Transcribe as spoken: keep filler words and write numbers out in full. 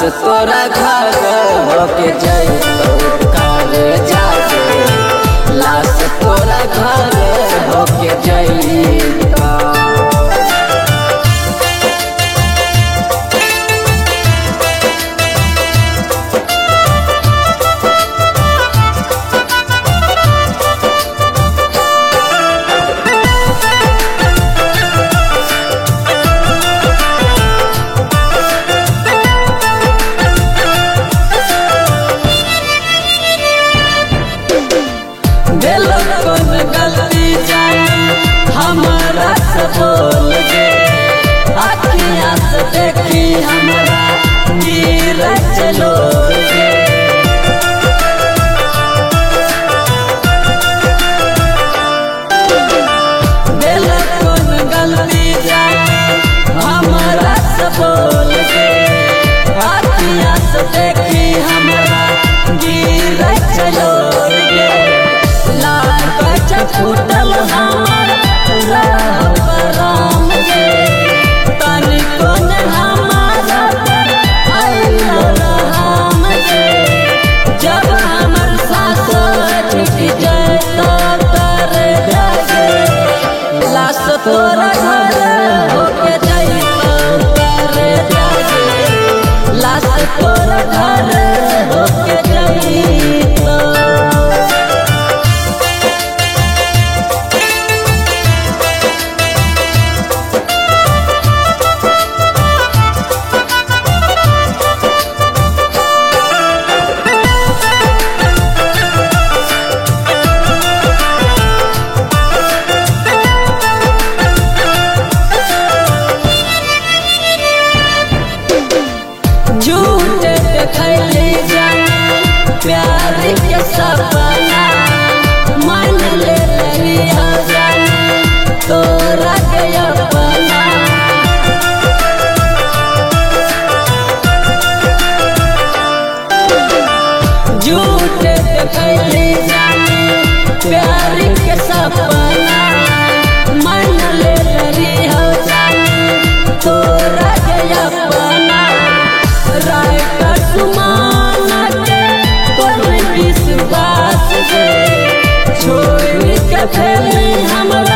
तोरा घर होके जइतो काले जाके लाश तोरा घर होके जइतो। कौन गलती जानी हमारा से बोल दे, अखियाँ से देखी हमारा नीरज चलो गे। दिल कौन गलती जानी हमारा से बोल दे, अखियाँ से देखी हमारा नीरज चलो गे। फूटल हमारा राम के तनिको न हमारा राम के, जब हमर सास छूट जाए तो कर जागे लाश तोरा घर होके जइतो कर जागे लाश तोरा घर होके जइतो। झूठ देखली जानी प्यार के सपना, मान ले लगी हो जानी तोरा के अपना। झूठ देखली जानी प्यार के सपना, मान ले लगी हो जानी तोरा के अपना। राय का सुमान के कोई विश्वास से छोड़ के फैले हमरा